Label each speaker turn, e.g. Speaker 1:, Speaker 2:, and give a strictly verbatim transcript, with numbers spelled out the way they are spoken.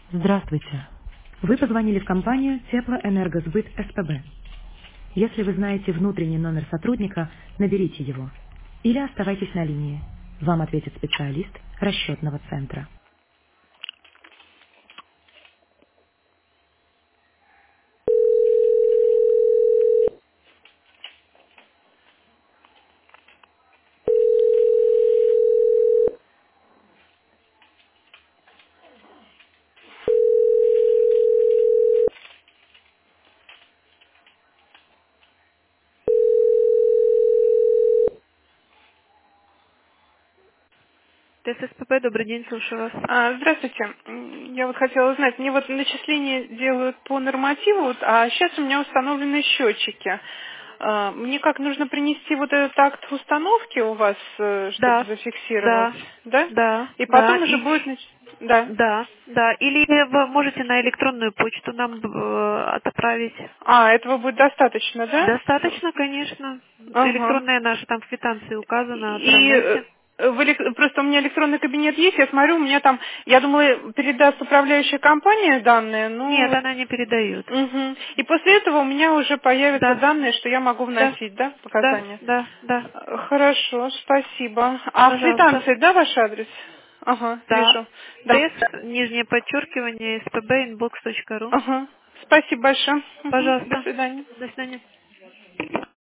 Speaker 1: Здравствуйте. Вы позвонили в компанию Теплоэнергосбыт СПБ. Если вы знаете внутренний номер сотрудника, наберите его. Или оставайтесь на линии. Вам ответит специалист расчетного центра. ТССПП, добрый день, слушаю вас.
Speaker 2: А, Здравствуйте. М, Я вот хотела узнать, мне вот начисления делают по нормативу, вот, а сейчас у меня установлены счетчики. А, Мне как нужно принести вот этот акт установки у вас, э, чтобы
Speaker 1: Да,
Speaker 2: зафиксировать,
Speaker 1: да,
Speaker 2: да?
Speaker 1: да,
Speaker 2: И
Speaker 1: да,
Speaker 2: потом уже
Speaker 1: и,
Speaker 2: будет, нач- да.
Speaker 1: да, да. Или вы можете на электронную почту нам э, отправить.
Speaker 2: А, этого будет достаточно, да?
Speaker 1: Достаточно, конечно.
Speaker 2: Ага.
Speaker 1: Электронная наша, там в квитанции указано,
Speaker 2: И э,
Speaker 1: отправляйте.
Speaker 2: в элек- просто у меня электронный кабинет есть, я смотрю, у меня там, я думала, передаст управляющая компания данные,
Speaker 1: Нет,
Speaker 2: ну,
Speaker 1: она не передает.
Speaker 2: мгм. И после этого у меня уже появятся
Speaker 1: Да,
Speaker 2: данные, что я могу
Speaker 1: да,
Speaker 2: вносить, да,
Speaker 1: да,
Speaker 2: показания?
Speaker 1: да, да.
Speaker 2: Э, Хорошо, спасибо. А в
Speaker 1: Пожалуйста.
Speaker 2: квитанции, да, ваш адрес? Ага,
Speaker 1: Да.
Speaker 2: вижу. Да.
Speaker 1: С, нижнее подчеркивание, spbinbox.ru.
Speaker 2: Ага. Спасибо большое. Мгм. До
Speaker 1: Пожалуйста.
Speaker 2: свидания.
Speaker 1: До свидания.